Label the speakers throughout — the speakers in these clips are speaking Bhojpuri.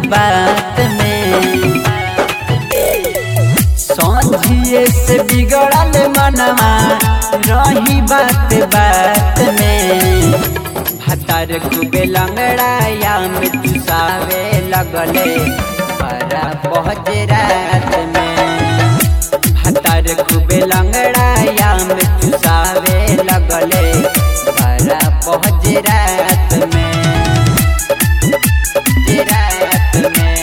Speaker 1: बात में। समझिए से बिगड़ल मनवा रही बात बात में। भतार खूबे लंगड़ाया में चुसावे लगले बड़ा पहुँच रात में। भतार खूबे लंगड़ाया में चुसावे लगले बड़ा पहुँच रात में। रात में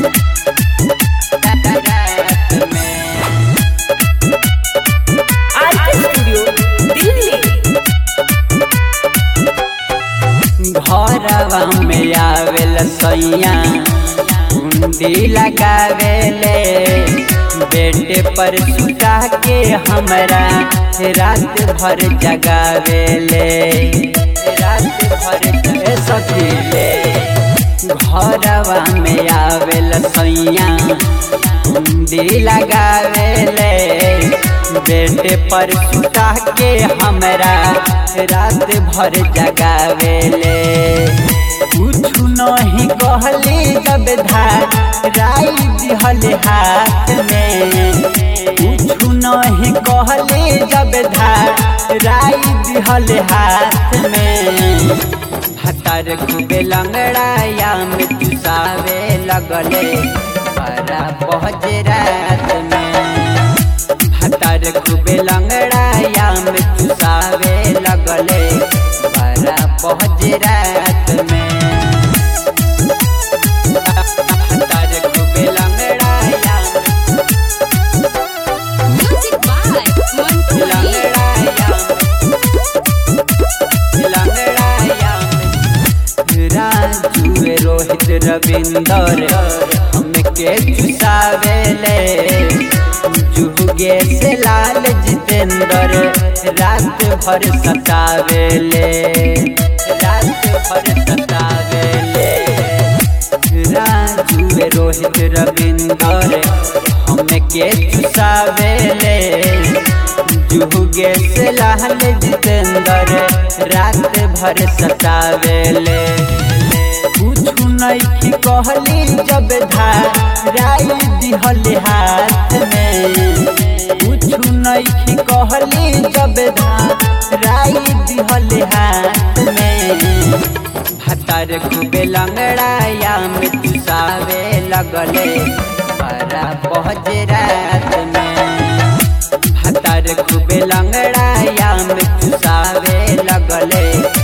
Speaker 1: घरवा में आवेल सैया कुंडी लगावेले बेटे पर सुता के हमरा रात भर जगावेले। रात भर सखीले घरवा में आवेल सैया कुंडी लगावेले बेटे पर सुता के हमरा रात भर जगावेले। कुछ नहीं कहली जब धाराई दिहल हाथ में। कुछ नहीं कहली जब धाराई दिहल हाथ में। भतार खूबे लंगड़ाया में चुसावे लगले बड़ा पहुँच रात में। भतार खूबे लंगड़ाया में चुसावे लगले बड़ा पहुँच रात में। भतार खूबे लंगड़ाया राजू रोहित रविंदर हमके चुसावेले। जुगे से लाल जितेंद्र रात भर सतावेले। रात भर सतावेले राजू रोहित रविंदर हमके चुसावेले। जुगे से लाल जितेंद्र रात भर सतावेले। कुछ नहीं कहली जब धाराई दिहल हाथ में। कुछ नहीं कहली जब धाराई दिहल हाथ में। भतार खूबे लंगड़ाया में चुसावे लगले बड़ा पहुँच रात में। भतार खूबे लंगड़ाया में चुसावे लगले